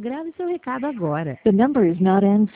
Grave seu recado agora. The number is not answered.